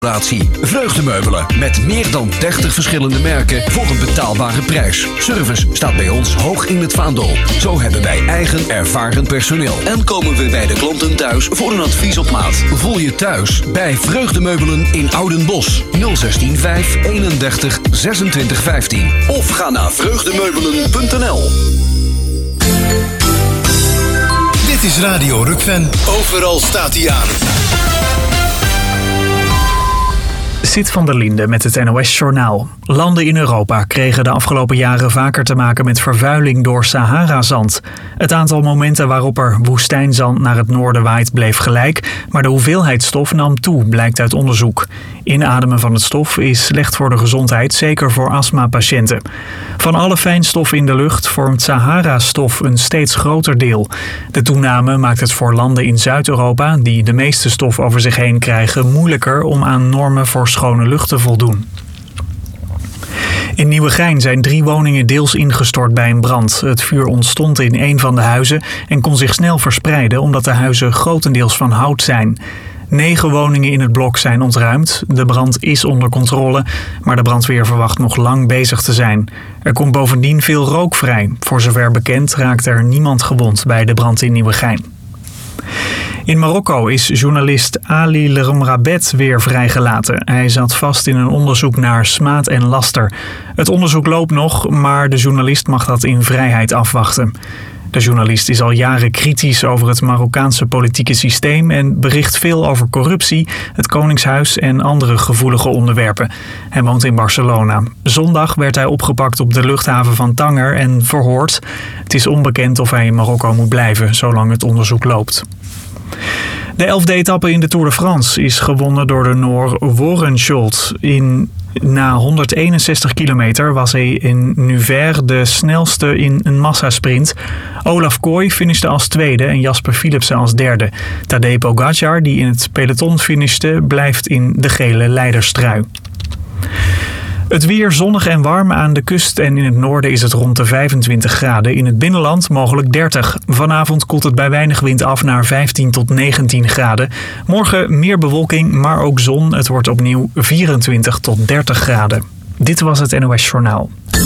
Vreugdemeubelen met meer dan 30 verschillende merken voor een betaalbare prijs. Service staat bij ons hoog in het vaandel. Zo hebben wij eigen ervaren personeel. En komen we bij de klanten thuis voor een advies op maat. Voel je thuis bij Vreugdemeubelen in Oudenbosch. 016 5 31 26 15. Of ga naar vreugdemeubelen.nl. Dit is Radio Rukven. Overal staat hij aan. Sid van der Linde met het NOS-journaal. Landen in Europa kregen de afgelopen jaren vaker te maken met vervuiling door Sahara-zand. Het aantal momenten waarop er woestijnzand naar het noorden waait bleef gelijk, maar de hoeveelheid stof nam toe, blijkt uit onderzoek. Inademen van het stof is slecht voor de gezondheid, zeker voor astmapatiënten. Van alle fijnstoffen in de lucht vormt Sahara-stof een steeds groter deel. De toename maakt het voor landen in Zuid-Europa, die de meeste stof over zich heen krijgen, moeilijker om aan normen voor schone lucht te voldoen. In Nieuwegein zijn 3 woningen deels ingestort bij een brand. Het vuur ontstond in een van de huizen en kon zich snel verspreiden omdat de huizen grotendeels van hout zijn. 9 woningen in het blok zijn ontruimd. De brand is onder controle, maar de brandweer verwacht nog lang bezig te zijn. Er komt bovendien veel rook vrij. Voor zover bekend raakt er niemand gewond bij de brand in Nieuwegein. In Marokko is journalist Ali Lermrabet weer vrijgelaten. Hij zat vast in een onderzoek naar smaad en laster. Het onderzoek loopt nog, maar de journalist mag dat in vrijheid afwachten. De journalist is al jaren kritisch over het Marokkaanse politieke systeem en bericht veel over corruptie, het Koningshuis en andere gevoelige onderwerpen. Hij woont in Barcelona. Zondag werd hij opgepakt op de luchthaven van Tanger en verhoord. Het is onbekend of hij in Marokko moet blijven, zolang het onderzoek loopt. De 11e etappe in de Tour de France is gewonnen door de Noor Warensholt. Na 161 kilometer was hij in Nevers de snelste in een massasprint. Olaf Kooi finishte als tweede en Jasper Philipsen als derde. Tadej Pogacar, die in het peloton finishte, blijft in de gele leiderstrui. Het weer zonnig en warm aan de kust en in het noorden is het rond de 25 graden. In het binnenland mogelijk 30. Vanavond koelt het bij weinig wind af naar 15 tot 19 graden. Morgen meer bewolking, maar ook zon. Het wordt opnieuw 24 tot 30 graden. Dit was het NOS Journaal.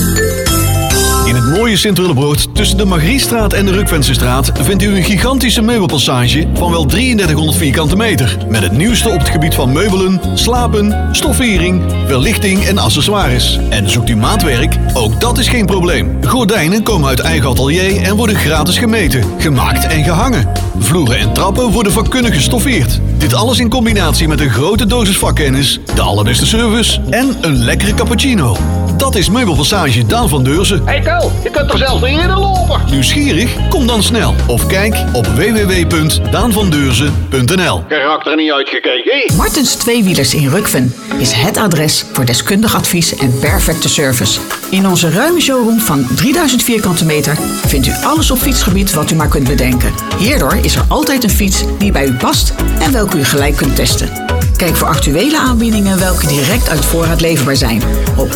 In het mooie Sint-Willebroord tussen de Margriestraat en de Rukvensestraat vindt u een gigantische meubelpassage van wel 3300 vierkante meter. Met het nieuwste op het gebied van meubelen, slapen, stoffering, verlichting en accessoires. En zoekt u maatwerk? Ook dat is geen probleem. Gordijnen komen uit eigen atelier en worden gratis gemeten, gemaakt en gehangen. Vloeren en trappen worden vakkundig gestoffeerd. Dit alles in combinatie met een grote dosis vakkennis, de allerbeste service en een lekkere cappuccino. Dat is Meubelpassage Daan van Deurzen. Hey Kel, je kunt er zelfs in lopen. Nieuwsgierig? Kom dan snel. Of kijk op www.daanvandeurzen.nl. Je raakt er niet uitgekeken. Martens Tweewielers in Rukven is het adres voor deskundig advies en perfecte service. In onze ruime showroom van 3000 vierkante meter vindt u alles op fietsgebied wat u maar kunt bedenken. Hierdoor is er altijd een fiets die bij u past en welke u gelijk kunt testen. Kijk voor actuele aanbiedingen welke direct uit voorraad leverbaar zijn op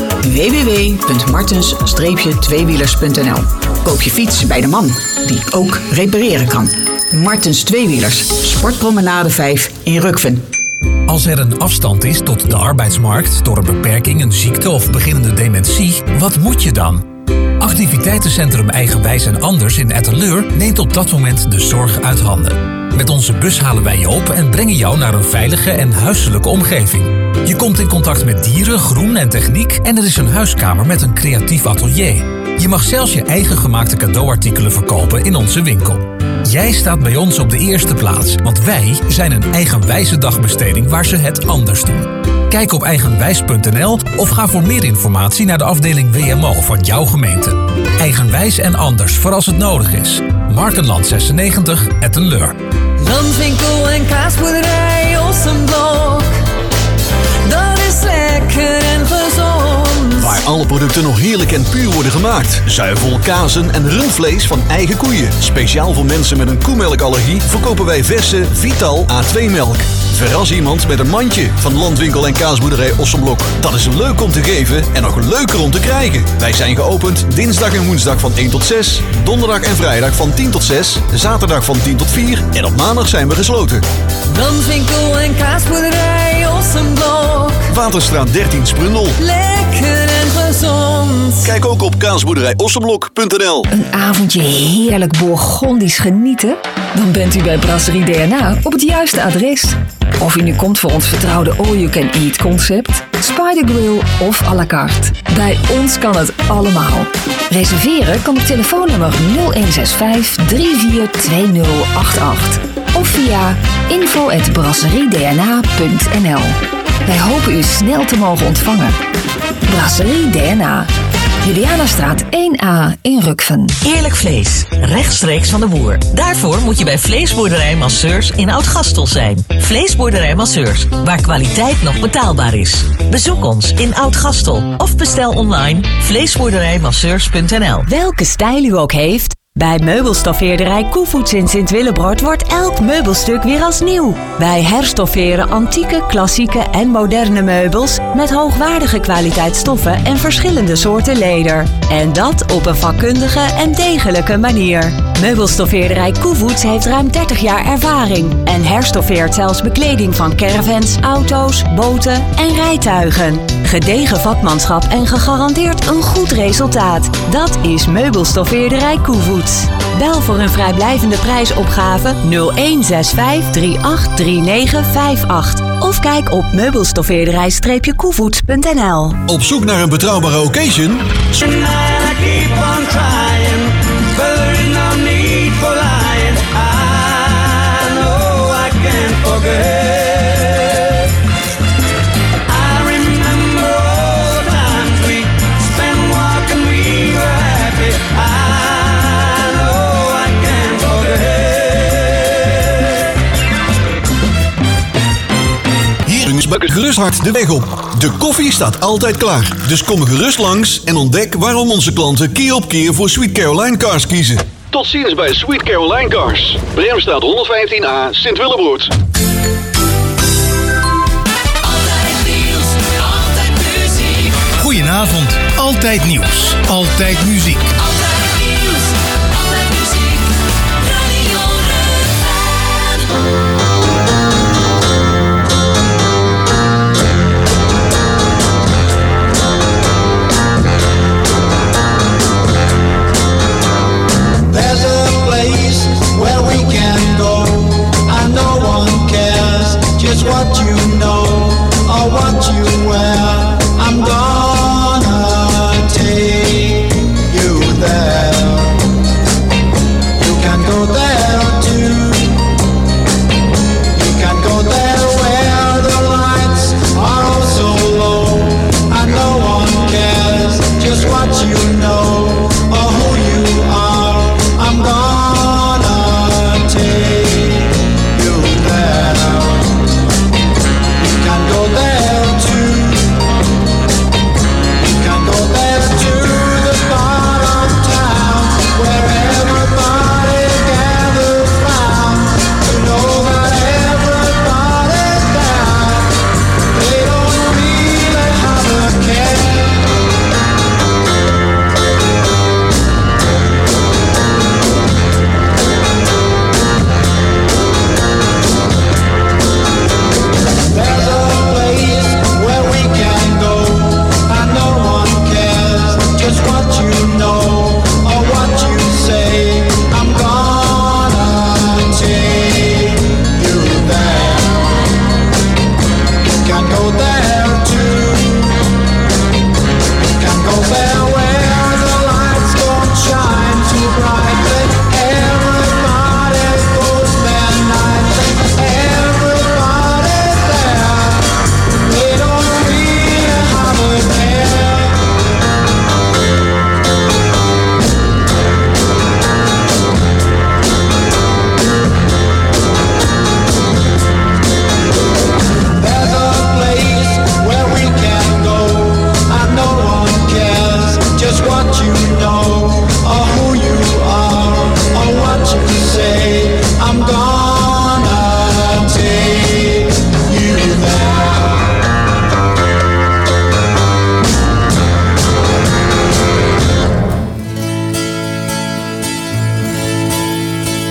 www.martens-tweewielers.nl. Koop je fiets bij de man die ook repareren kan. Martens Tweewielers, Sportpromenade 5 in Rukven. Als er een afstand is tot de arbeidsmarkt door een beperking, een ziekte of beginnende dementie, wat moet je dan? Activiteitencentrum Eigenwijs en Anders in Etteleur neemt op dat moment de zorg uit handen. Met onze bus halen wij je op en brengen jou naar een veilige en huiselijke omgeving. Je komt in contact met dieren, groen en techniek en er is een huiskamer met een creatief atelier. Je mag zelfs je eigen gemaakte cadeauartikelen verkopen in onze winkel. Jij staat bij ons op de eerste plaats, want wij zijn een eigenwijze dagbesteding waar ze het anders doen. Kijk op eigenwijs.nl of ga voor meer informatie naar de afdeling WMO van jouw gemeente. Eigenwijs en Anders voor als het nodig is. Markenland 96, Etteleur. Landwinkel en kaasboerderij Ossenblok. Dat is lekker en gezond. Waar alle melkproducten nog heerlijk en puur worden gemaakt. Zuivel, kazen en rundvlees van eigen koeien. Speciaal voor mensen met een koemelkallergie verkopen wij verse Vital A2 melk. Verras iemand met een mandje van Landwinkel en Kaasboerderij Ossenblok. Dat is leuk om te geven en nog leuker om te krijgen. Wij zijn geopend dinsdag en woensdag van 1 tot 6, donderdag en vrijdag van 10 tot 6, zaterdag van 10 tot 4 en op maandag zijn we gesloten. Landwinkel en Kaasboerderij Ossenblok. Waterstraat 13 Sprundel. Lekker en gezond. Kijk ook op kaasboerderijossenblok.nl. Een avondje heerlijk Bourgondisch genieten? Dan bent u bij Brasserie DNA op het juiste adres. Of u nu komt voor ons vertrouwde all-you-can-eat concept, Spider Grill of à la carte. Bij ons kan het allemaal. Reserveren kan op telefoonnummer 0165 342088 of via info@brasseriedna.nl. Wij hopen u snel te mogen ontvangen. Brasserie DNA. Julianastraat 1A in Rukven. Eerlijk vlees, rechtstreeks van de boer. Daarvoor moet je bij Vleesboerderij Masseurs in Oud-Gastel zijn. Vleesboerderij Masseurs, waar kwaliteit nog betaalbaar is. Bezoek ons in Oud-Gastel of bestel online vleesboerderijmasseurs.nl. Welke stijl u ook heeft, bij meubelstoffeerderij Koevoets in Sint-Willebroord wordt elk meubelstuk weer als nieuw. Wij herstofferen antieke, klassieke en moderne meubels met hoogwaardige kwaliteitsstoffen en verschillende soorten leder. En dat op een vakkundige en degelijke manier. Meubelstoffeerderij Koevoets heeft ruim 30 jaar ervaring en herstoffeert zelfs bekleding van caravans, auto's, boten en rijtuigen. Gedegen vakmanschap en gegarandeerd een goed resultaat. Dat is Meubelstoffeerderij Koevoets. Bel voor een vrijblijvende prijsopgave 0165 383958 of kijk op meubelstoffeerderij-koevoets.nl. Op zoek naar een betrouwbare occasion? Gerust hard de weg op. De koffie staat altijd klaar. Dus kom gerust langs en ontdek waarom onze klanten keer op keer voor Sweet Caroline Cars kiezen. Tot ziens bij Sweet Caroline Cars. Bremstraat 115A, Sint-Willebroord. Goedenavond. Altijd nieuws. Altijd muziek. Altijd nieuws, altijd muziek. Radio Rukven. What you know or what you wear, I'm gonna take you there. You can go there too. You can go there where the lights are all so low and no one cares just what you know or who you are. I'm gonna take you there. Go there too.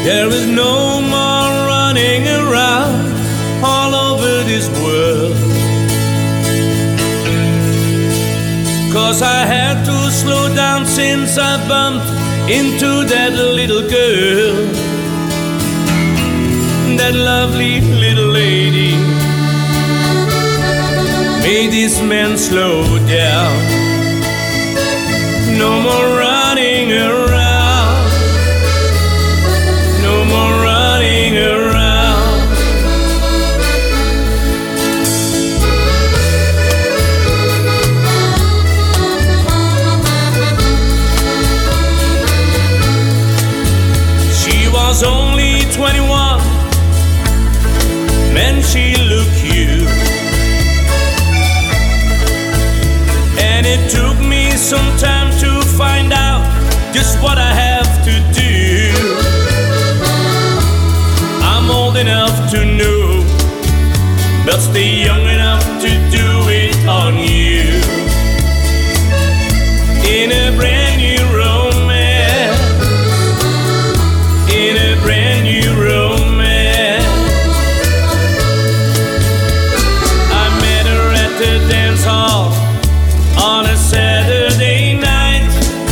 There is no more running around all over this world. 'Cause I had to slow down since I bumped into that little girl, that lovely little lady. Made this man slow down. No more running around. No more running around. She was only 21, and she looked cute. And it took me some time to find out just what I have to do. I'm old enough to know, but still young enough to do it on you. In a brand new romance, in a brand new romance. I met her at the dance hall on a Saturday night,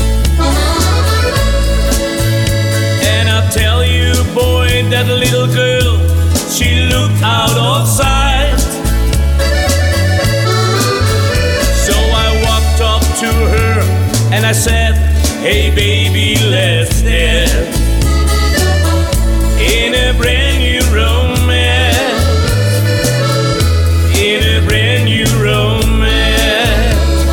and I tell you, boy, that little girl, she looked out of sight. So I walked up to her and I said, hey baby, let's dance. In a brand new romance, in a brand new romance.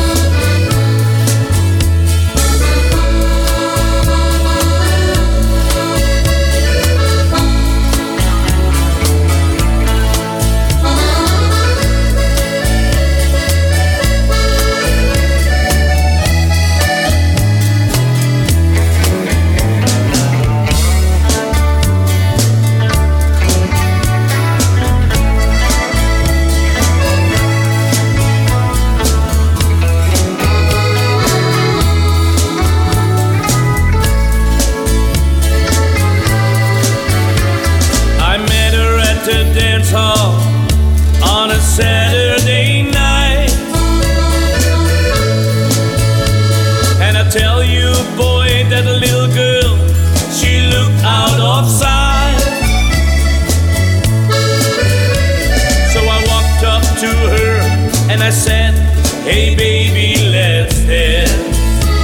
On a Saturday night, and I tell you, boy, that little girl, she looked out of sight. So I walked up to her and I said, hey baby, let's dance.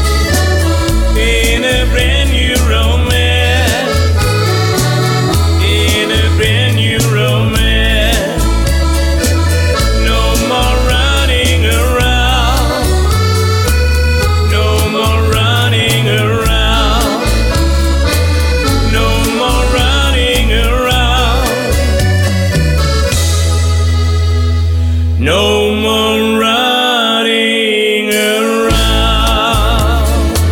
In a brand new romance, in a brand new romance. No more running around.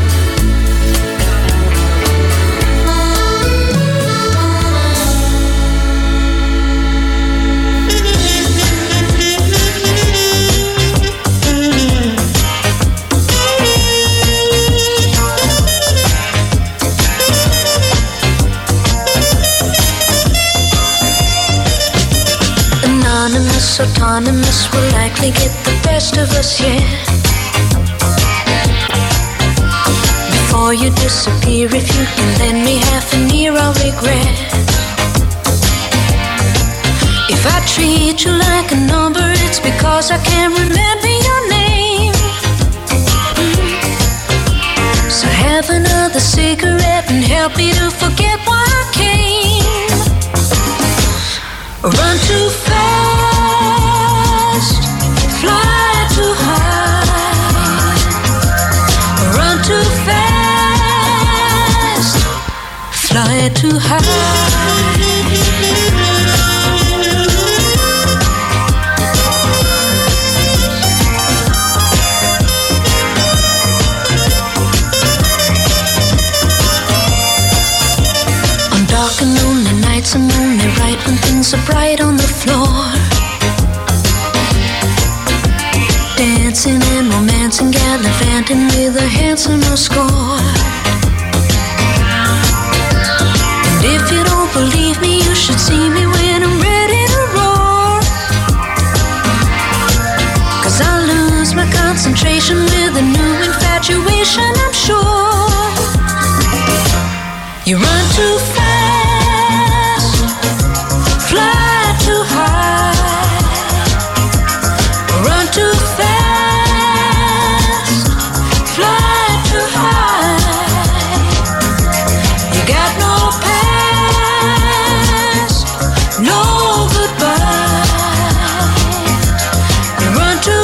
Anonymous, autonomous will likely get the best of us, yeah. Before you disappear, if you can lend me half an ear, I'll regret. If I treat you like a number, it's because I can't remember your name. So have another cigarette and help me to forget why I came. Run too fast, fly too high. Run too fast, fly too high. On dark and lonely nights, I'm only right when things are bright on the floor. Dancing and romancing, gallivanting with a handsome score. And if you should see me when I'm ready to roar. 'Cause I lose my concentration with a new infatuation, I'm sure. You run too fast, fly too high. Run too fast, fly too high. You got no past, no goodbye. You run too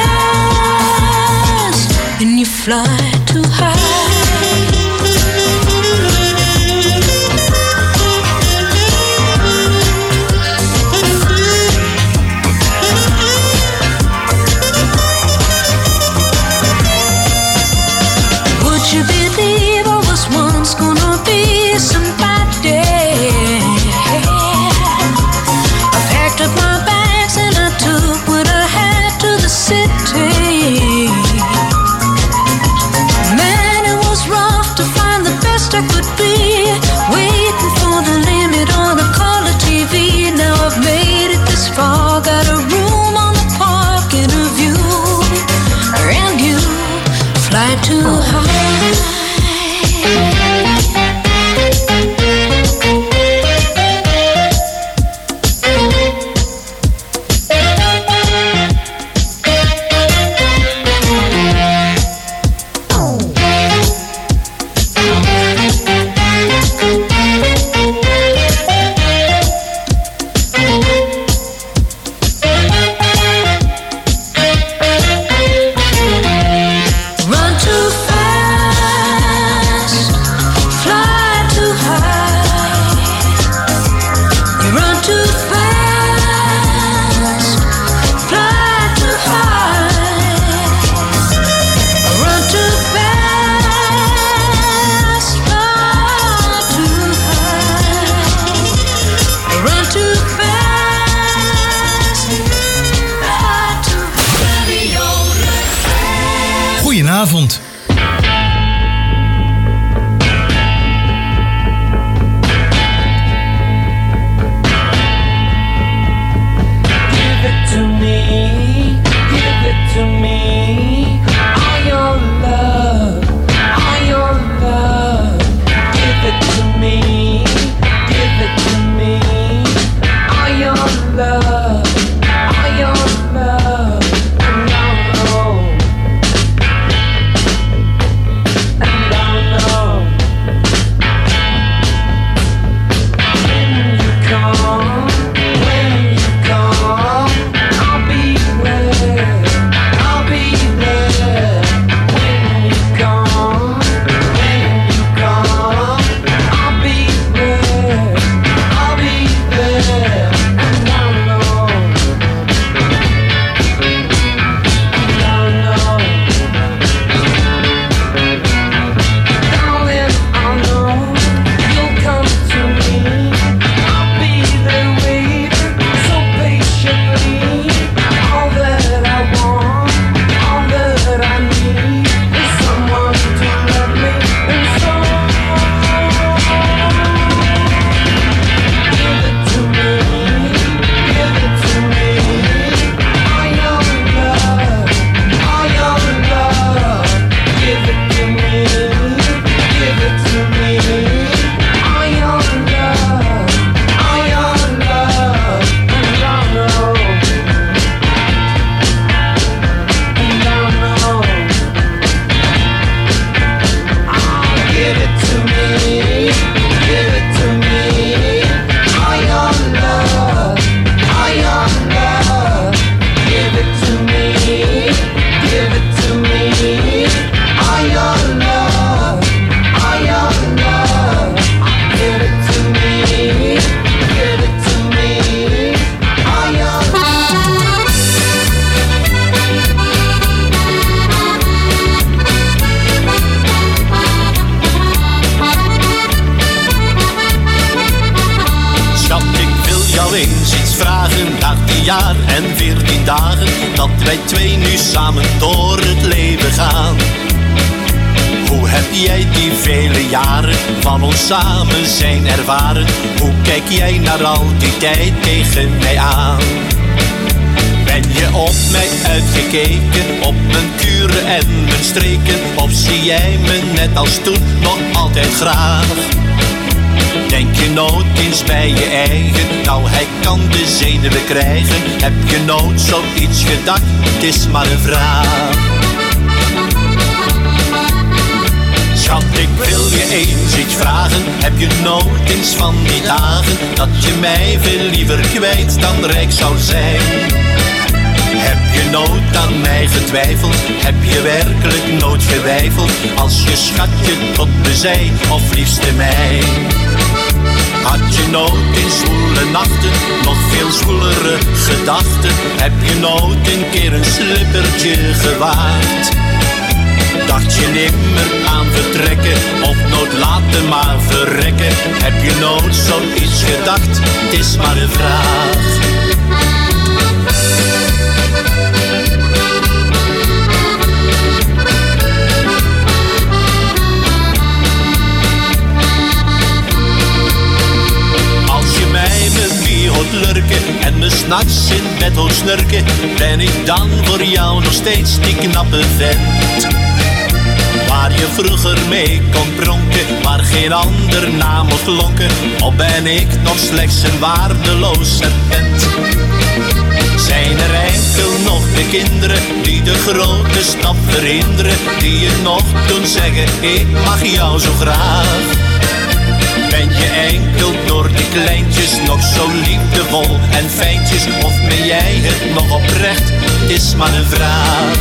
fast and you fly too high. You believe I was once gonna be somebody. I packed up my bags and I took what I had to the city. Man, it was rough to find the best I could be, waiting for the limit on the color TV. Now I've made it this far, got a room on the park and a view, and you fly too high. Run too fast, fly too high. You run too fast, fly too high. Run too fast, fly too high. Run too fast, fly too high. Goedenavond. Give it to me, give it to me. All your love, all your love. Give it to me, give it to me. All your love, all your love. And I'll know, and I'll know. When you come, when you come, I'll be there, I'll be there. When you come, I'll be there, I'll be there. And I'll know, and I'll know. Darling, I'll know you'll come to me. I'll be there waiting so patiently. All that I want, all that I need is someone to love me and so. Give it to me, give it to me. All your love, all your love. Give it to me, give it to me. All your love, all your love. And I'll know, and I'll know. Give it to me, give it to me. All your love, all your love. Give it to me, give it to me. All your love, all your love. Give it to me, give it to me. All your Schat, ik wil jou eens iets vragen. Na 10 jaar en 14 dagen dat wij twee nu samen door het leven gaan. Hoe heb jij die vele jaren van ons samen zijn ervaren? Hoe kijk jij naar al die tijd tegen mij aan? Ben je op mij uitgekeken, op mijn kuren en mijn streken? Of zie jij me net als toen nog altijd graag? Denk je nooit eens bij je eigen, nou hij kan de zenuwen krijgen? Heb je nooit zoiets gedacht, het is maar een vraag. Schat, ik wil je eens iets vragen. Heb je nooit eens van die dagen dat je mij veel liever kwijt dan rijk zou zijn? Heb je nooit aan mij getwijfeld? Heb je werkelijk nooit geweifeld? Als je schatje tot me zei, of liefste mij. Had je nooit in zwoele nachten nog veel zwoelere gedachten? Heb je nooit een keer een slippertje gewaagd? Dacht je nimmer aan vertrekken of nooit laten maar verrekken? Heb je nooit zoiets gedacht? Het is maar een vraag. Als je mij met wie hoort lurken en me 's nachts in bed hoort snurken, ben ik dan voor jou nog steeds die knappe vent? Waar je vroeger mee kon pronken, waar geen ander naam mocht klonken. Of ben ik nog slechts een waardeloos serpent? Zijn er enkel nog de kinderen die de grote stap verhinderen? Die je nog doen zeggen, ik mag jou zo graag. Ben je enkel door die kleintjes nog zo liefdevol en fijntjes? Of ben jij het nog oprecht? Het is maar een vraag.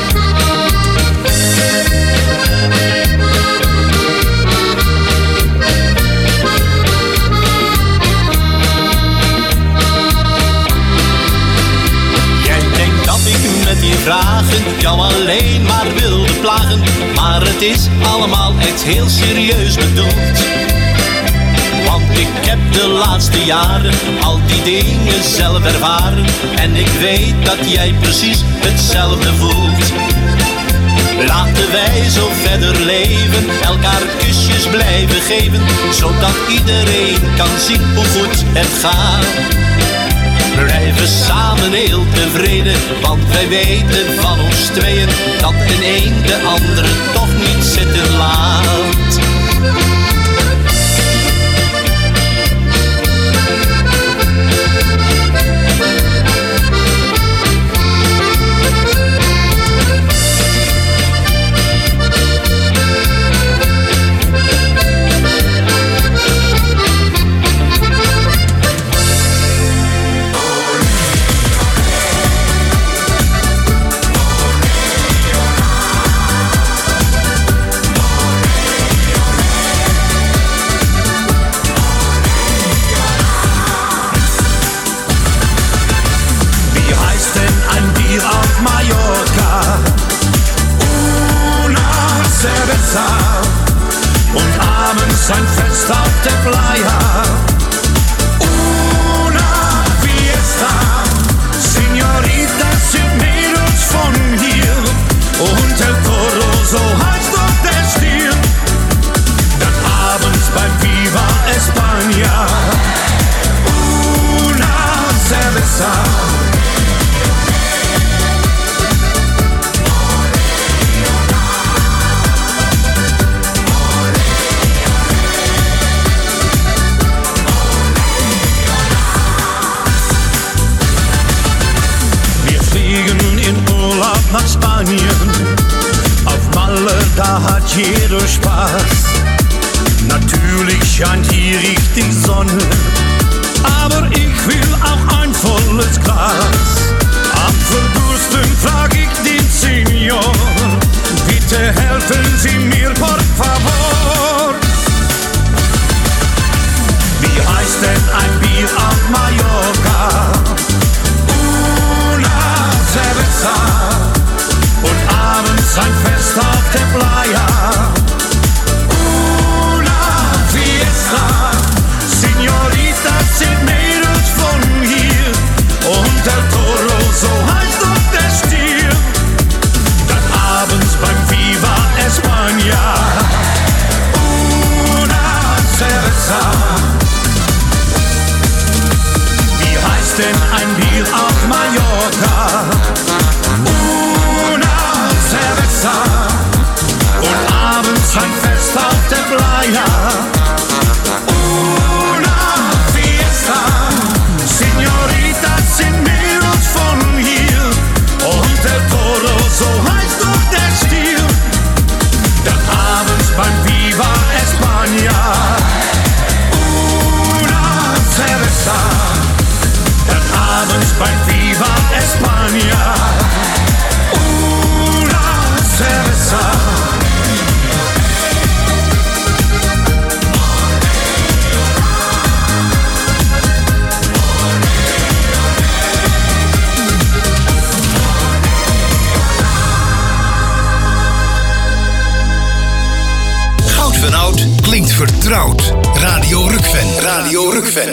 Jij denkt dat ik met die vragen jou alleen maar wilde plagen, maar het is allemaal echt heel serieus bedoeld. Want ik heb de laatste jaren al die dingen zelf ervaren en ik weet dat jij precies hetzelfde voelt. Laten wij zo verder leven, elkaar kusjes blijven geven, zodat iedereen kan zien hoe goed het gaat. We blijven samen heel tevreden, want wij weten van ons tweeën dat de een de andere toch niet zitten laat. Und abends ein Fest auf der Playa. Una fiesta, Señorita, sind Mädels von hier. Und El Toro, so heißt doch der Stil. Dann abends beim Viva España. Una cerveza. Nach Spanien, auf Malle, da hat jeder Spaß. Natürlich scheint hier richtig Sonne, aber ich will auch ein volles Glas. Am Verdursten frag ich den Senior, bitte helfen Sie mir, por favor. Wie heißt denn ein Bier auf Mallorca? Una cerveza. Und abends ein Fest auf der Playa. Una fiesta, Señorita, sind Mädels von hier. Und El Toro, so heißt doch klinkt vertrouwd. Radio Rukven. Radio Rukven.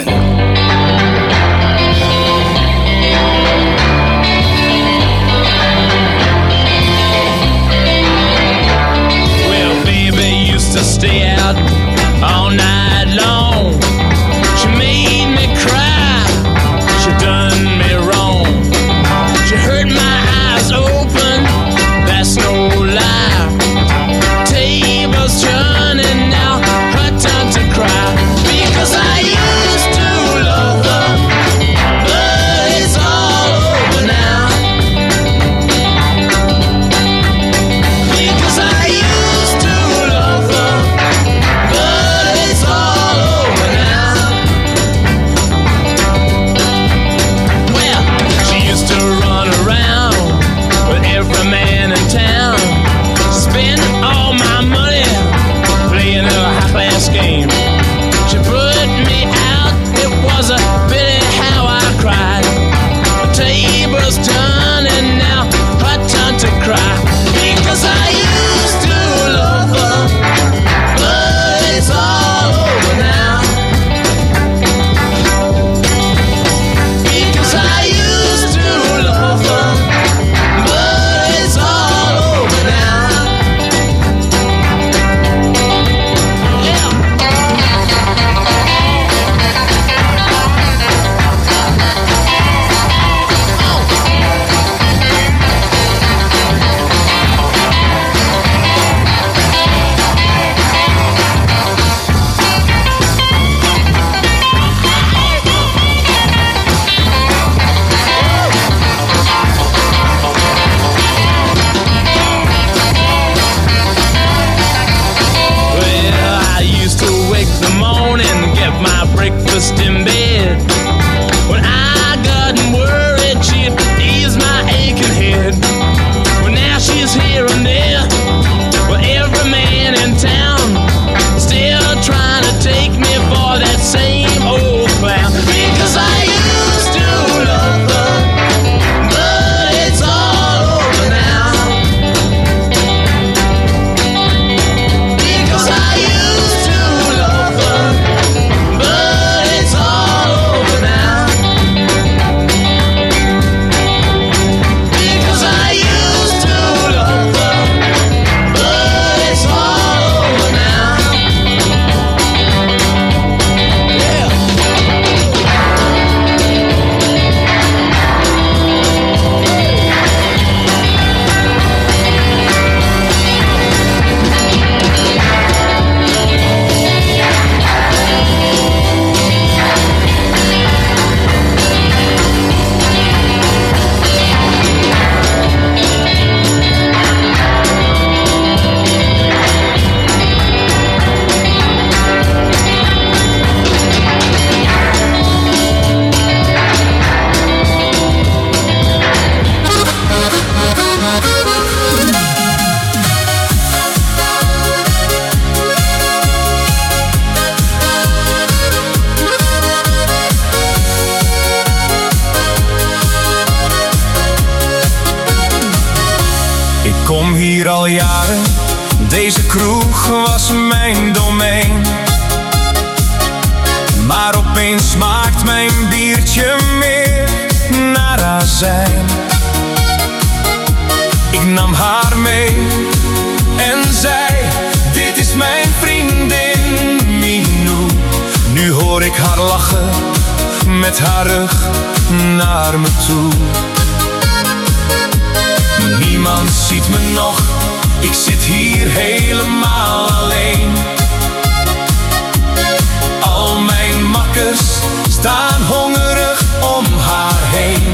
Well, baby used to stay out all night long. She made me cry. She done me wrong. She hurt my eyes open. That's no lie. Tables turning now. Her time to cry. Because I used to love her, but it's all over now. Because I used to love her, but it's all over now. Well, she used to run around with every man in town. Spend all my money playing a high-class game. She put me out, it was a pity how I cried. The tables turning now, her time to cry. Because I used to love her, but it's all over now. Because I used to love her, but it's all over now. Well, I used to wake the morning, get my breakfast in bed. When I got worried, she'd ease my aching head. Well, now she's here and there, well, every man in town still trying to take me for that same old clown. Because I used to love her, but it's all over now. Because I used to love her, but it's all over now. Because I used to love her, but it's all over now. Yeah. Ik kom hier al jaren, deze kroeg was mijn domein. Maar opeens smaakt mijn biertje meer naar azijn. Ik nam haar mee en zei, dit is mijn vriendin Minou. Nu hoor ik haar lachen met haar rug naar me toe. Niemand ziet me nog, ik zit hier helemaal alleen. Al mijn makkers staan hongerig om haar heen.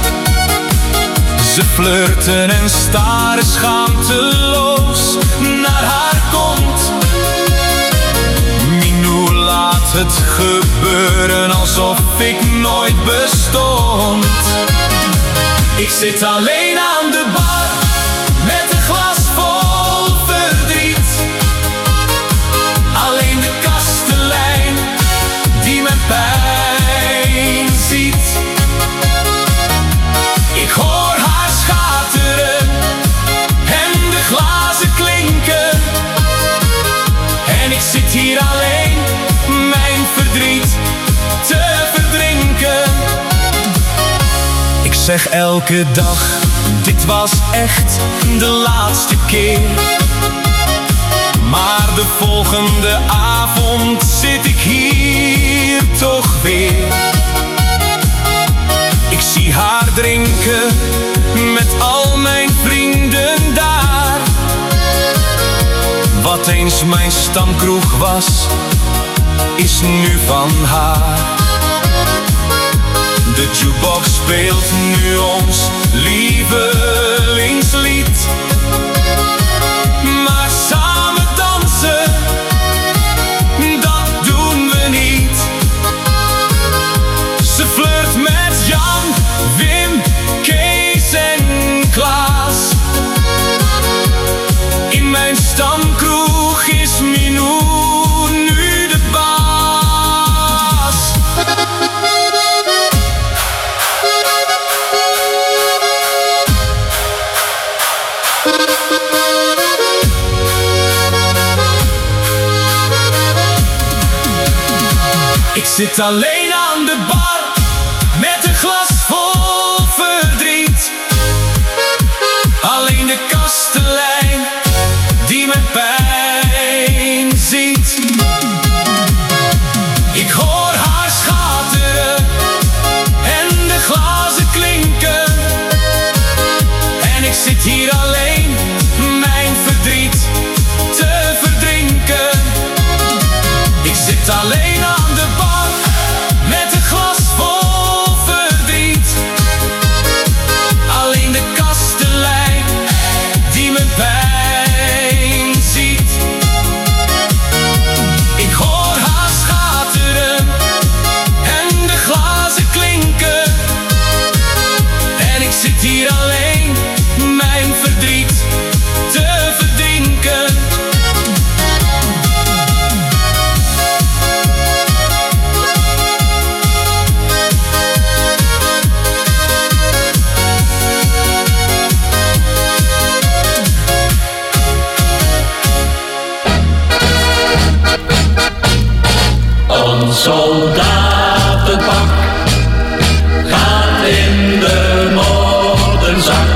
Ze flirten en staren schaamteloos naar haar kont. Minou laat het gebeuren alsof ik nooit bestond. Ik zit alleen aan de bar met een glas vol verdriet. Alleen de kastelein die mijn pijn ziet. Ik hoor haar schateren en de glazen klinken. En ik zit hier zeg elke dag, dit was echt de laatste keer. Maar de volgende avond zit ik hier toch weer. Ik zie haar drinken met al mijn vrienden daar. Wat eens mijn stamkroeg was, is nu van haar. De jukebox speelt nu ons lievelingslied. Maar samen dansen, dat doen we niet. Ze flirt met Jan, Wim, Kees en Klaas. In mijn stamkroeg is Minou nu de baas. Ik zit alleen aan de bar met een glas vol verdriet. Alleen de kastelein die mijn pijn ziet. Ik hoor haar schateren en de glazen klinken. En ik zit hier alleen mijn verdriet te verdrinken. Ik zit alleen aan de bar met een glas vol verdriet. Alleen de kastelein die mijn pijn ziet. Ik hoor haar schateren en de glazen klinken. En ik zit hier alleen mijn verdriet te verdrinken. Ons soldatenpak gaat in de modderzak.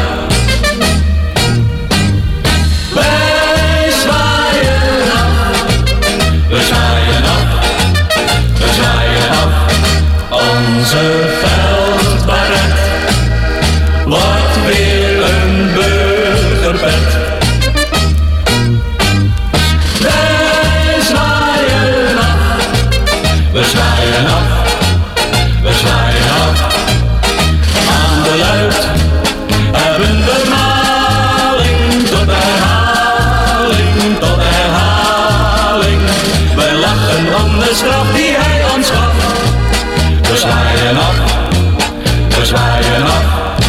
Wij zwaaien af, we zwaaien af, we zwaaien af. Onze veldbaret wordt weer een burgerpet. We zwaaien af, we zwaaien af. Aan de luid hebben we maling tot herhaling, tot herhaling. We lachen om de straf die hij ons gaf. We zwaaien af, we zwaaien af.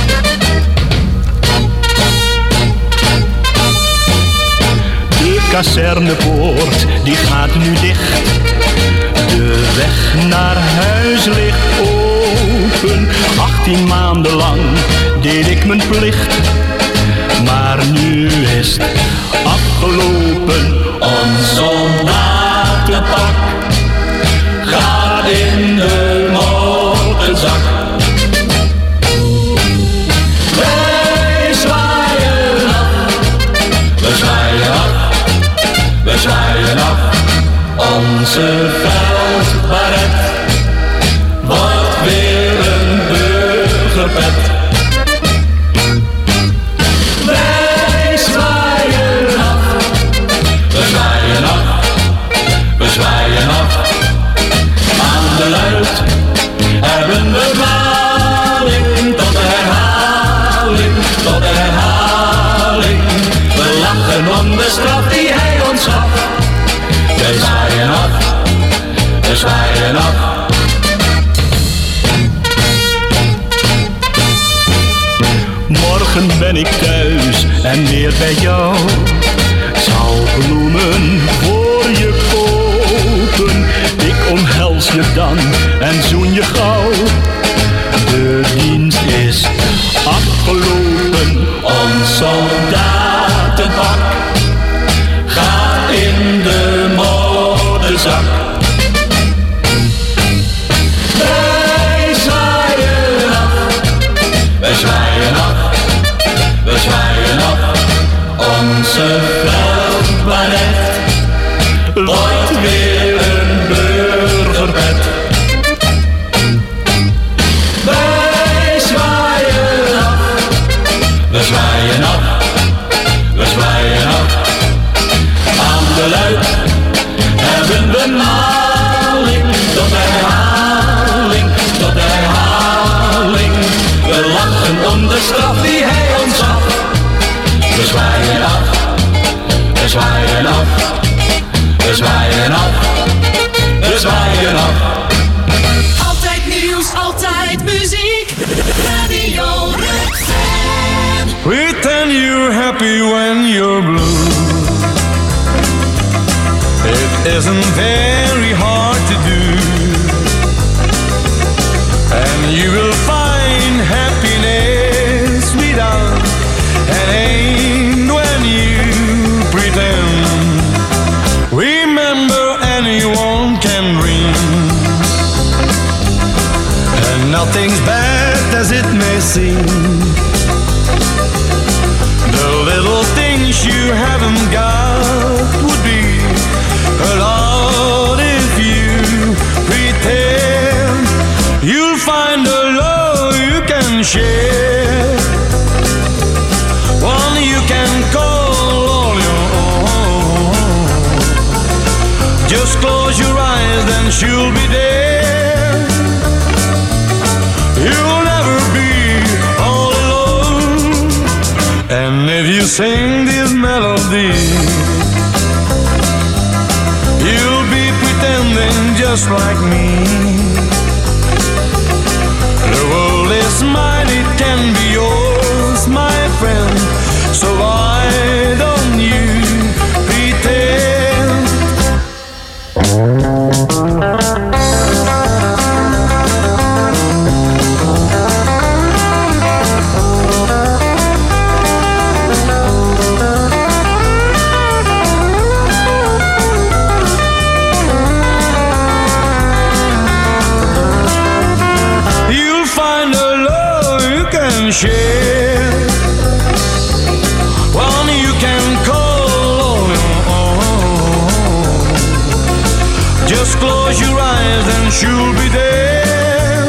De kazernepoort die gaat nu dicht. De weg naar huis ligt open. 18 maanden lang deed ik mijn plicht. Maar nu is het afgelopen. Ons soldatenpak gaat in de modderzak. Wij zwaaien af, we zwaaien af, we zwaaien af. Onze veldbaret wordt weer een burgerpet. Wij zwaaien af, we zwaaien af, we zwaaien af. Aan de luid hebben we maling tot herhaling, tot herhaling. We lachen om de straf die hij ons gaf. We zwaaien af, we zwaaien af. Morgen ben ik thuis en weer bij jou. Zal bloemen voor je kopen. Ik omhels je dan en zoen je gauw. De dienst is afgelopen. Ons soldatenpak gaat in de modderzak. Wij zwaaien af, wij Franse veldbaret wordt weer een burgerpret. Wij zwaaien af, we zwaaien af, we zwaaien af. Aan de luid hebben we maling tot herhaling, tot herhaling. We lachen om de straf die hij ons gaf. We zwaaien af, we zwaaien af, we zwaaien af, we zwaaien af. Altijd nieuws, altijd muziek. Radio Rukven. Pretend you're happy when you're blue. It isn't very hard to do, and you will find happiness without an end when you pretend. Remember, anyone can dream, and nothing's bad as it may seem. The little things you haven't got would be a lot if you pretend. You'll find a love you can share, one you can call all your own. Just close your eyes, then she'll be there. You'll never be all alone. And if you sing this melody, you'll be pretending just like me. The world is mine, it can be yours, my friend. So why don't you pretend? You'll find a love you can share, one you can call your own. Just close your eyes and she'll be there.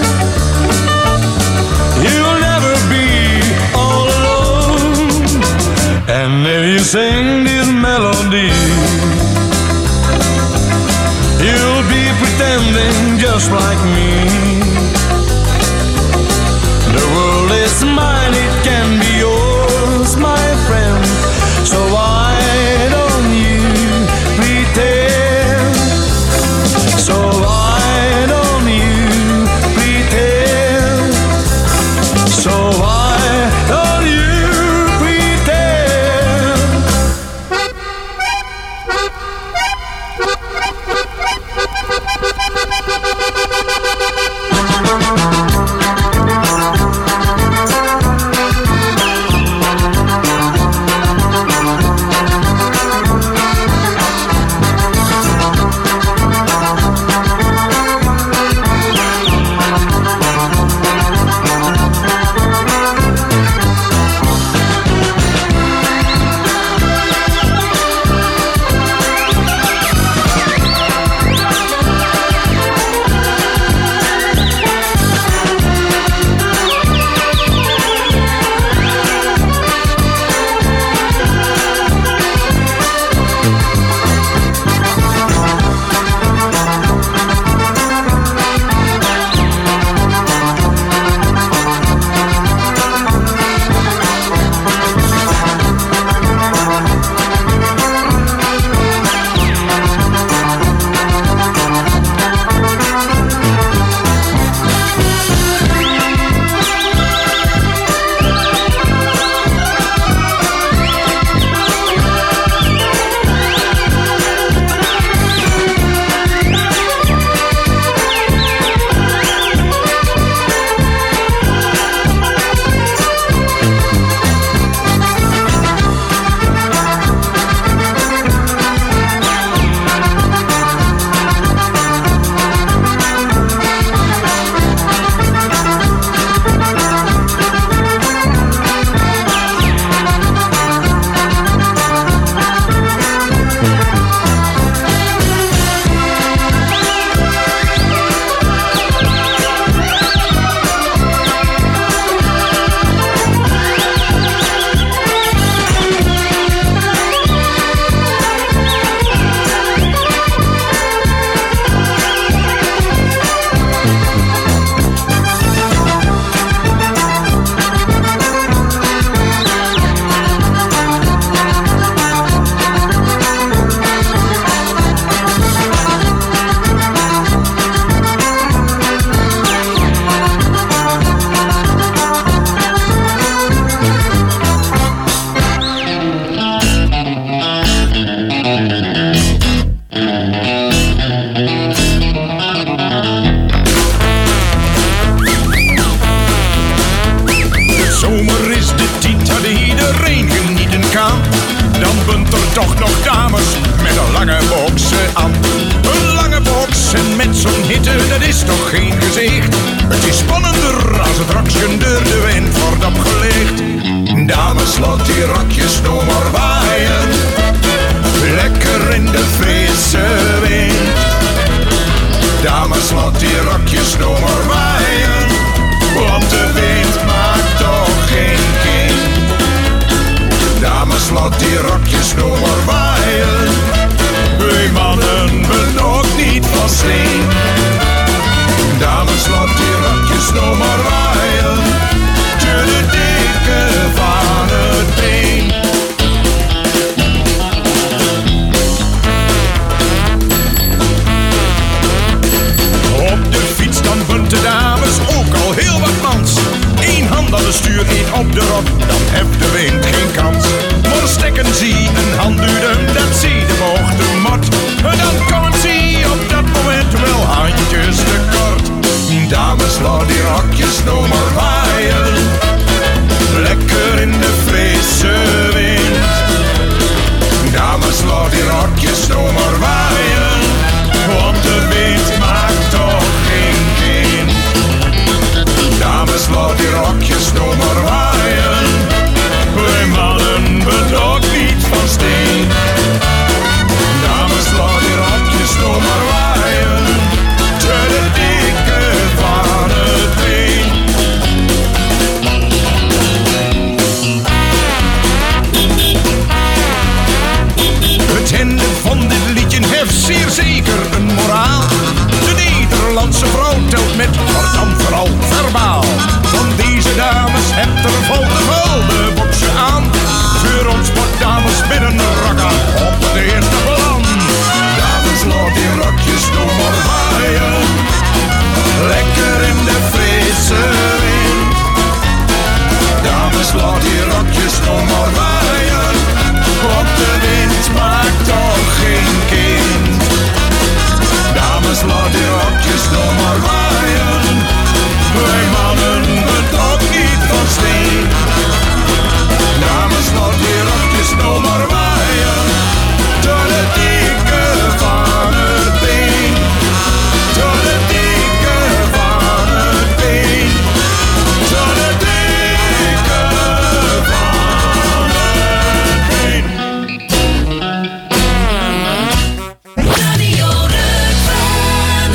You'll never be all alone. And if you sing this melody, you'll be pretending just like me. The world is mine, it can be yours, my friend. So why don't you pretend? So why don't you pretend? So why don't you pretend? kan, dan bent er toch nog dames met een lange boksen aan. Een lange boksen met zo'n hitte, dat is toch geen gezicht. Het is spannender als het rokje door de wind wordt opgelicht. Dames, laat die rokjes nog maar waaien, lekker in de frisse wind. Dames, laat die rokjes nog maar waaien, want de wind maakt toch geen kind. Dames, laat die rokjes nog maar waaien, wij mannen ben ook niet van steen. Dames, laat die rokjes nog maar waaien, door de dikke van het been. Op de fiets dan bent de dames ook al heel wat mans. Eén hand aan de stuur, één op de rok, dan heeft de wind geen kans. Maar stekken zie een handduwen, dat zie de boogte mot. En dan komen ze op dat moment wel handjes te kort. Dames, laat die rokjes nog maar waaien, lekker in de frisse wind. Dames, laat die rokjes nog maar waaien, want de wind maakt toch geen kind. Dames, laat die rokjes nog maar waaien, wij mannen ben ook niet van steen. Dames, laat die rokjes nog maar waaien, door de dikke van het been. Het einde van dit liedje heeft zeer zeker een moraal. De Nederlandse vrouw telt met, maar dan vooral verbaal. Van deze dames hebt er vol de boksen aan. Voor ons wordt dames binnen rokken op het eerste plan. Dames, laat die rokjes nog maar waaien, lekker in de frisse wind. Dames, laat die rokjes nog maar waaien, want de wind maakt toch geen kind. Dames, laat die rokjes nog maar waaien, wij mannen ben ook niet van steen. Dames, laat die rokjes nog maar waaien, door de dikke van het been. Door de dikke van het been. Door de dikke van het been. Radio Rukven.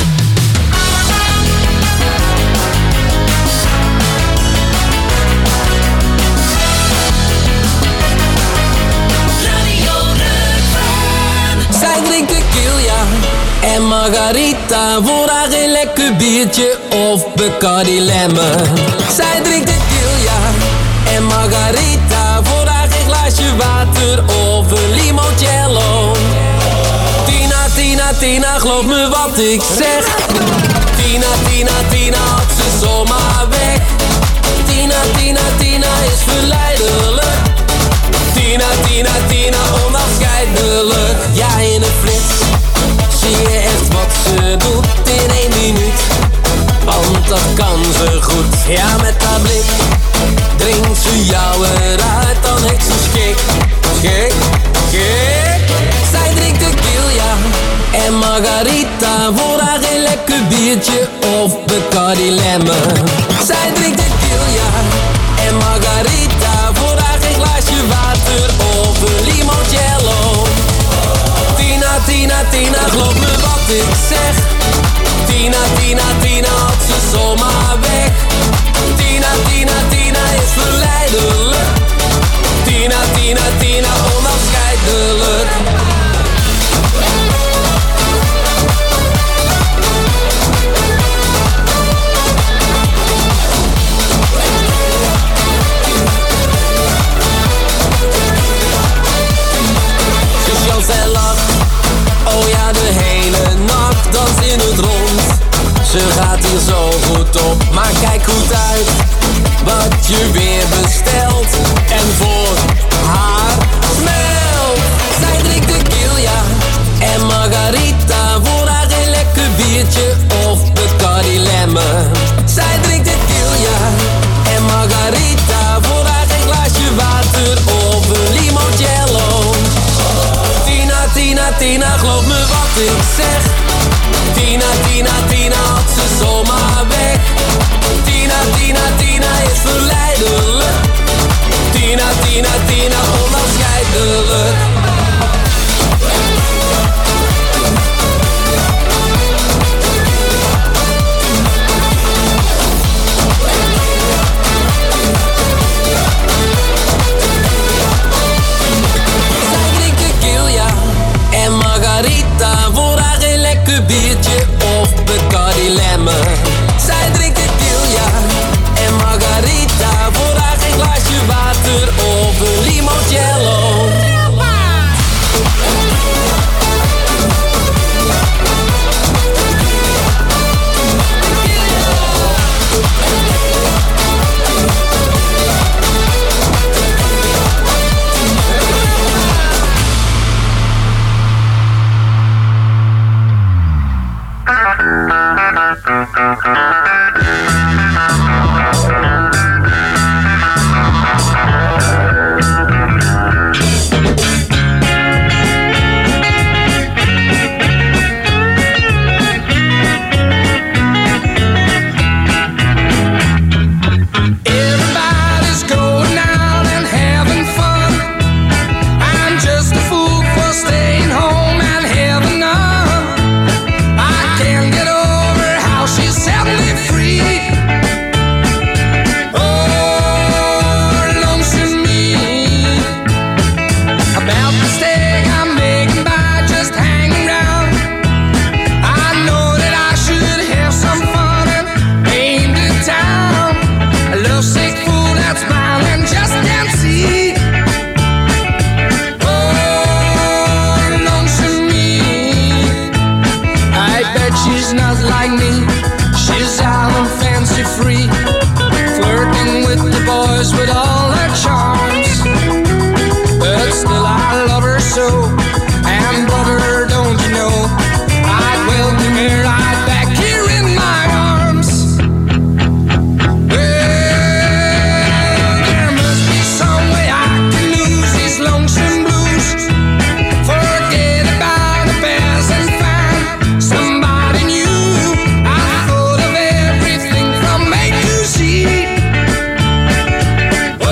Radio Rukven. Zij drinkt tequila en margarita, voor haar een lekker biertje of Bacardi Lemon. Zij drinkt tequila en margarita, voor haar een glaasje water of een limoncello. Tina, Tina, Tina, geloof me wat ik zeg. Tina, Tina, Tina, had ze zomaar weg. Tina, Tina, Tina is verleidelijk. Tina, Tina, Tina, onafscheidelijk. Ja, in een flits zie je echt wat ze doet in 1 minuut. Want dat kan ze goed. Ja, met haar blik drinkt ze jou eruit, dan heeft ze schik. Schik, schik. Zij drinkt tequila en margarita, voor haar een lekker biertje of Bacardi Lemon. Zij drinkt tequila en margarita, voor haar een glaasje water of een limoncello. Tina, Tina, Tina, geloof me wat ik zeg. Tina, Tina, Tina, had ze zomaar weg. Tina, Tina, Tina is verleidelijk. Tina, Tina, Tina, onafscheidelijk. En lacht, oh ja, de hele nacht dans in het rond. Ze gaat hier zo goed op, maar kijk goed uit wat je weer bestelt. En voor haar smelt. Zij Tina, geloof me wat ik zeg. Tina, Tina, Tina had ze zomaar weg. Tina, Tina, Tina is verleidelijk. Tina, Tina, Tina, onafscheidelijk. Zij drinkt tequila en margarita. Voor haar geen lekker biertje of Bacardi Lemon. Zij drinkt tequila en margarita. Voor haar geen glaasje water of een limoncello. Everybody's going out and having fun. I'm just a fool for staying home and having none. I can't get over how she set me free. Oh, lonesome me. About the mistake I'm making by just hanging around. I know that I should have some fun and aim to town. A lovesick fool that's smiling just can't see. Oh, lonesome me. I bet she's not like me. She's out and fancy free, flirting with the boys with all her charms. But still I love her so, and brother, don't you know, I'd welcome her right back here in my arms. There must be some way I can lose these lonesome blues. Forget about the past and find somebody new. I thought of everything from A to Z. Oh,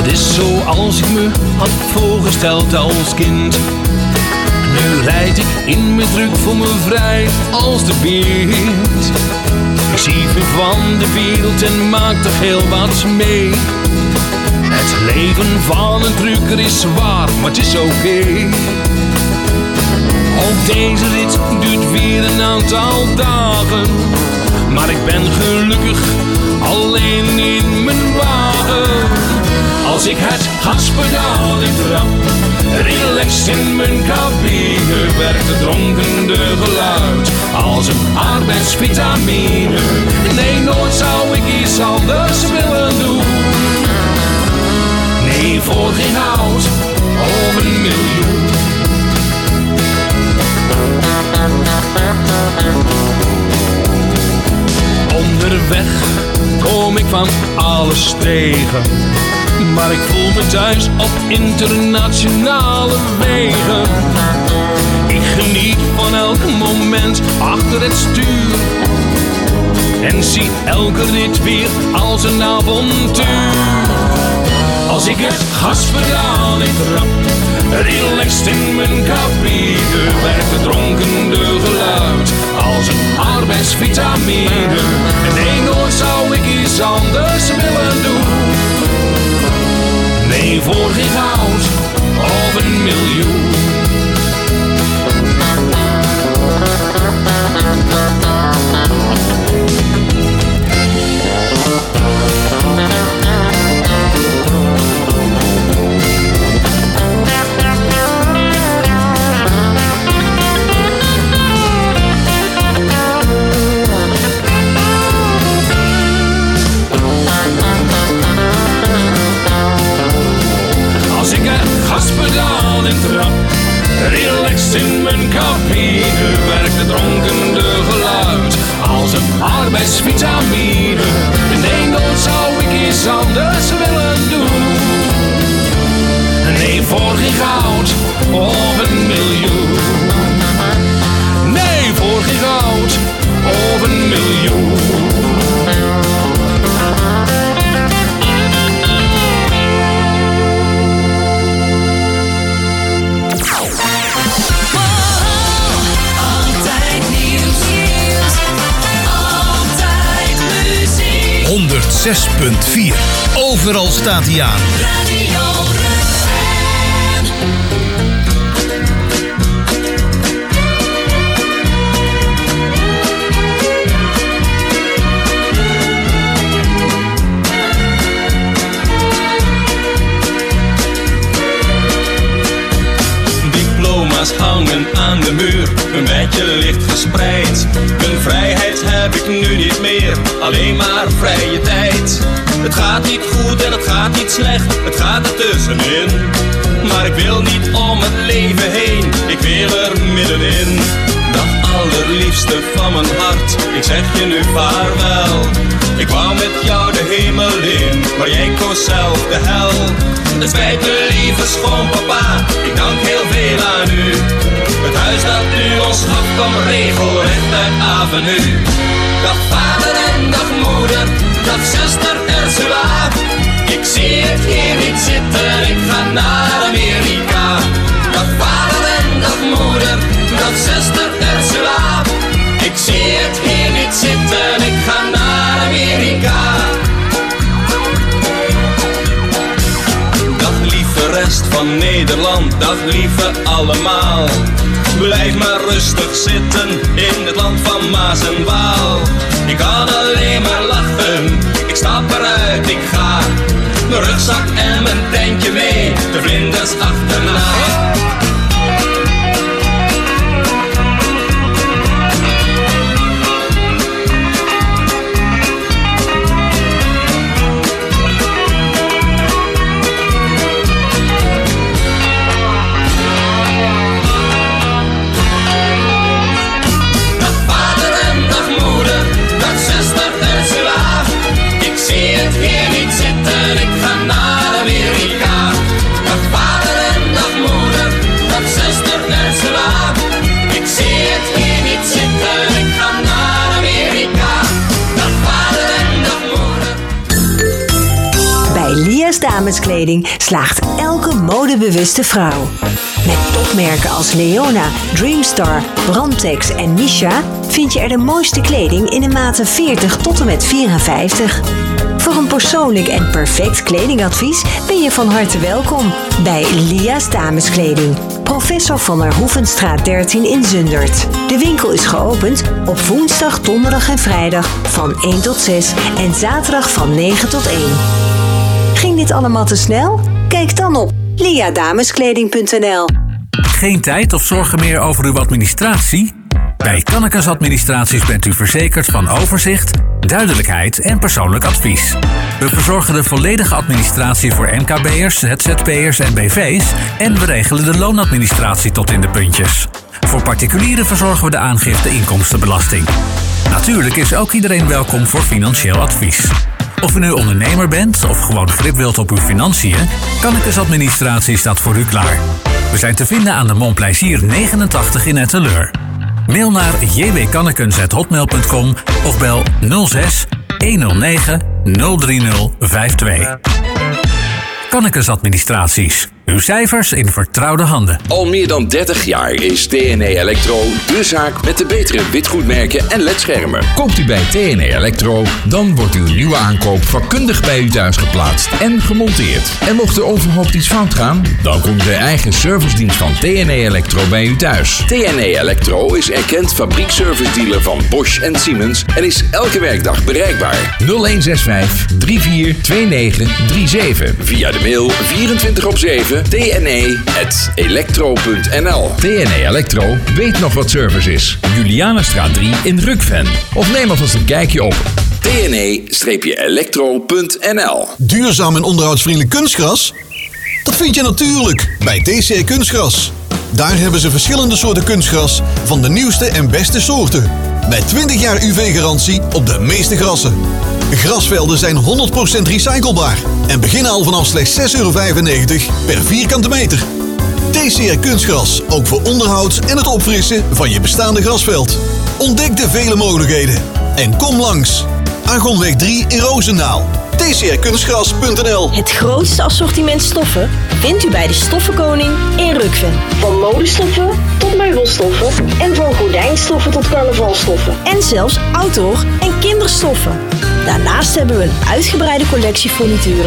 is zoals ik me had voorgesteld als kind. Nu rijd ik in mijn druk voor me vrij als de wind. Ik zie veel van de wereld en maak er heel wat mee. Het leven van een drukker is zwaar, maar het is oké. Ook deze rit duurt weer een aantal dagen. Maar ik ben gelukkig alleen in mijn wagen. Als ik het gaspedaal intrap, relaxed in mijn cabine, werkt het dronkende geluid als een arbeidsvitamine. Nee, nooit zou ik iets anders willen doen. Nee, voor geen goud of een miljoen. Onderweg kom ik van alles tegen, maar ik voel me thuis op internationale wegen. Ik geniet van elk moment achter het stuur en zie elke rit weer als een avontuur. Als ik het gaspedaal intrap, relaxed in mijn cabine, werkt het dronkende geluid als een arbeidsvitamine. Nee, nooit zou ik iets anders willen doen. Nee, voor geen goud of een miljoen. Als ik het gaspedaal intrap, relaxed in mijn cabine, werkt het dronkende geluid als een arbeidsvitamine. Nee, nooit zou ik iets anders willen doen. Nee, voor geen goud of een miljoen. Nee, voor geen goud of een miljoen. Altijd nieuws, altijd muziek. 106.4. Overal staat hij aan. Radio Diploma's hangen aan de muur, een bedje ligt verspreid. Mijn vrijheid heb ik nu niet meer, alleen maar vrije tijd. Het gaat niet goed en het gaat niet slecht, het gaat ertussenin. Maar ik wil niet om het leven heen, ik wil er middenin. Dag allerliefste van mijn hart, ik zeg je nu vaarwel. Ik wou met jou de hemel in, maar jij koos zelf de hel. Het spijt me lieve schoonpapa, ik dank heel veel aan u. Het huis dat u ons gaf kwam regelrecht uit Avenue. Dag vader en dag moeder, dag zuster Ursula. Ik zie het hier niet zitten, ik ga naar Amerika. Dag vader en dag moeder, dag zuster Ursula. Ik zie het hier niet zitten, ik ga naar Amerika. Dag lieve rest van Nederland, dag lieve allemaal. Blijf maar rustig zitten in het land van Maas en Waal. Ik kan alleen maar lachen, ik stap eruit, ik ga. Mijn rugzak en mijn tentje mee, de vlinders achterna. Ik zie het hier niet zitten, ik ga naar Amerika. Dag vader Lia's Dameskleding slaagt elke modebewuste vrouw. Met topmerken als Leona, Dreamstar, Brandtex en Misha vind je er de mooiste kleding in de maten 40 tot en met 54. Voor een persoonlijk en perfect kledingadvies ben je van harte welkom bij Lia's Dameskleding. Professor van der Hoevenstraat 13 in Zundert. De winkel is geopend op woensdag, donderdag en vrijdag van 1 tot 6 en zaterdag van 9 tot 1. Ging dit allemaal te snel? Kijk dan op liadameskleding.nl. Geen tijd of zorgen meer over uw administratie? Bij Kannekes Administraties bent u verzekerd van overzicht, duidelijkheid en persoonlijk advies. We verzorgen de volledige administratie voor MKB'ers, ZZP'ers en BV's en we regelen de loonadministratie tot in de puntjes. Voor particulieren verzorgen we de aangifte inkomstenbelasting. Natuurlijk is ook iedereen welkom voor financieel advies. Of u nu ondernemer bent of gewoon grip wilt op uw financiën, Kannekes Administratie staat voor u klaar. We zijn te vinden aan de Montplaisir 89 in Etteleur. Mail naar jwkannekens@hotmail.com of bel 06 109 03052. Kannekes Administraties. Uw cijfers in vertrouwde handen. Al meer dan 30 jaar is TNE Electro de zaak met de betere witgoedmerken en ledschermen. Koopt u bij TNE Electro, dan wordt uw nieuwe aankoop vakkundig bij u thuis geplaatst en gemonteerd. En mocht er onverhoopt iets fout gaan, dan komt de eigen servicedienst van TNE Electro bij u thuis. TNE Electro is erkend fabriekservice-dealer van Bosch en Siemens en is elke werkdag bereikbaar. 0165 342937. Via de mail 24/7 tne@electro.nl. TNE Electro weet nog wat service is. Julianastraat 3 in Rukven. Of neem alvast een kijkje op tne-electro.nl. Duurzaam en onderhoudsvriendelijk kunstgras? Dat vind je natuurlijk bij TCR Kunstgras. Daar hebben ze verschillende soorten kunstgras van de nieuwste en beste soorten. Met 20 jaar UV-garantie op de meeste grassen. Grasvelden zijn 100% recyclebaar en beginnen al vanaf slechts €6,95 per vierkante meter. TCR Kunstgras, ook voor onderhoud en het opfrissen van je bestaande grasveld. Ontdek de vele mogelijkheden en kom langs. Argonweg 3 in Roosendaal. tcrkunstgras.nl. Het grootste assortiment stoffen vindt u bij de Stoffenkoning in Rukven. Van modestoffen tot meubelstoffen en van gordijnstoffen tot carnavalstoffen. En zelfs outdoor- en kinderstoffen. Daarnaast hebben we een uitgebreide collectie furnituren